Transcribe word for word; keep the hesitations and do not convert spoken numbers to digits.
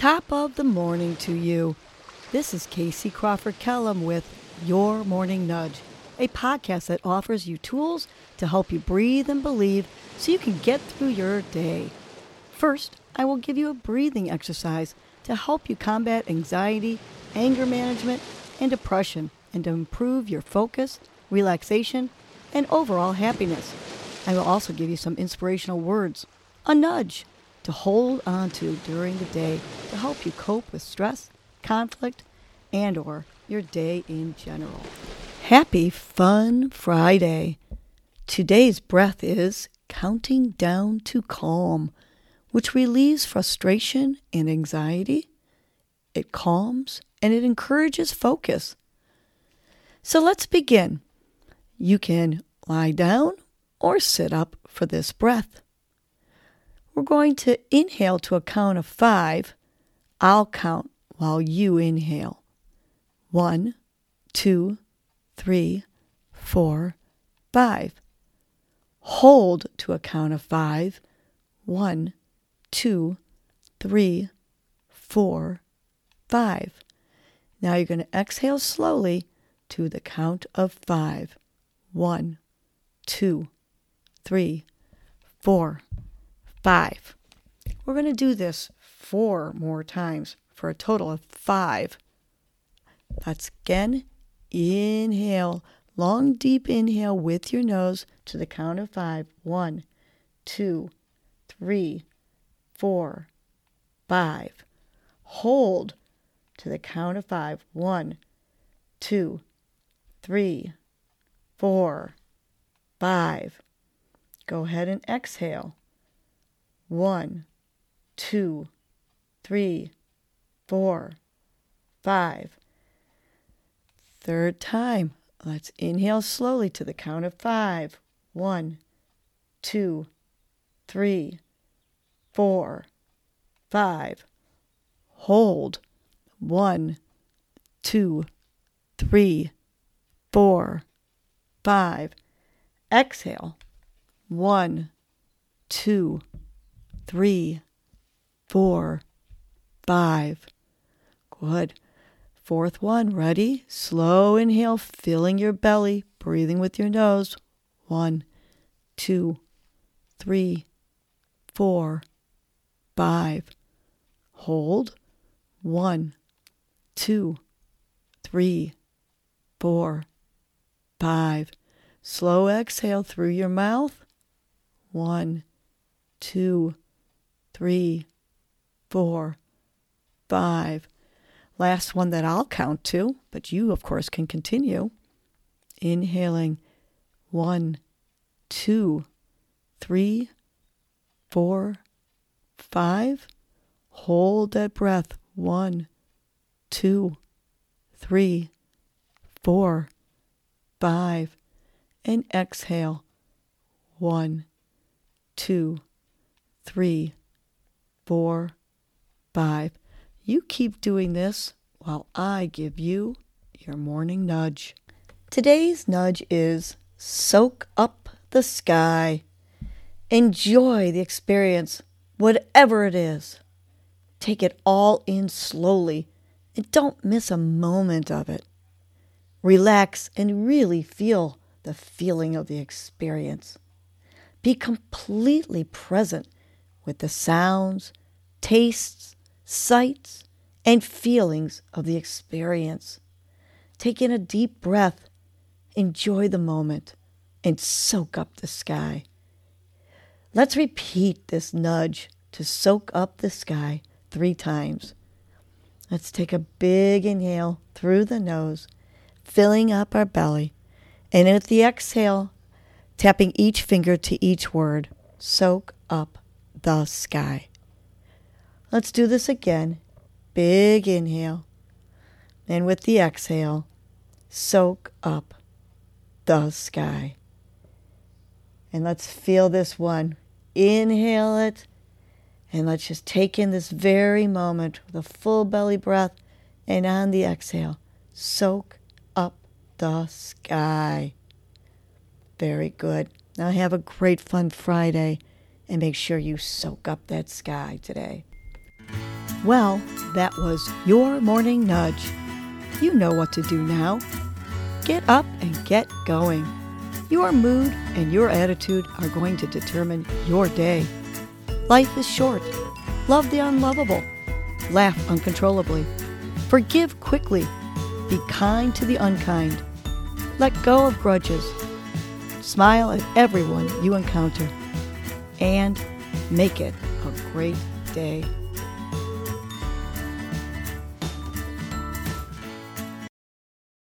Top of the morning to you. This is Casey Crawford Kellum with Your Morning Nudge, a podcast that offers you tools to help you breathe and believe so you can get through your day. First, I will give you a breathing exercise to help you combat anxiety, anger management, and depression, and to improve your focus, relaxation, and overall happiness. I will also give you some inspirational words, a nudge, to hold on to during the day to help you cope with stress, conflict, and or your day in general. Happy Fun Friday. Today's breath is counting down to calm, which relieves frustration and anxiety. It calms and it encourages focus. So let's begin. You can lie down or sit up for this breath. We're going to inhale to a count of five. I'll count while you inhale. One, two, three, four, five. Hold to a count of five. One, two, three, four, five. Now you're going to exhale slowly to the count of five. One, two, three, four, five. We're going to do this four more times for a total of five. Let's again inhale, long deep inhale with your nose to the count of five. One, two, three, four, five. Hold to the count of five. One, two, three, four, five. Go ahead and exhale. One, two, three, four, five. Third time. Let's inhale slowly to the count of five. One, two, three, four, five. Hold. One, two, three, four, five. Exhale. One, two, three, four, five. Good. Fourth one. Ready? Slow inhale, filling your belly, breathing with your nose. One, two, three, four, five. Hold. One, two, three, four, five. Slow exhale through your mouth. One, two, three, four, five. Last one that I'll count to, but you, of course, can continue. Inhaling. One, two, three, four, five. Hold that breath. One, two, three, four, five. And exhale. One, two, three, four, five. You keep doing this while I give you your morning nudge. Today's nudge is soak up the sky. Enjoy the experience, whatever it is. Take it all in slowly and don't miss a moment of it. Relax and really feel the feeling of the experience. Be completely present with the sounds, tastes, sights, and feelings of the experience. Take in a deep breath, enjoy the moment, and soak up the sky. Let's repeat this nudge to soak up the sky three times. Let's take a big inhale through the nose, filling up our belly, and with the exhale, tapping each finger to each word, soak up the sky. Let's do this again. Big inhale. And with the exhale, soak up the sky. And let's feel this one. Inhale it. And let's just take in this very moment with a full belly breath. And on the exhale, soak up the sky. Very good. Now have a great fun Friday. And make sure you soak up that sky today. Well, That was your morning nudge. You know what to do now. Get up and get going. Your mood and your attitude are going to determine your day. Life is short. Love the unlovable. Laugh uncontrollably. Forgive quickly. Be kind to the unkind. Let go of grudges. Smile at everyone you encounter. And make it a great day.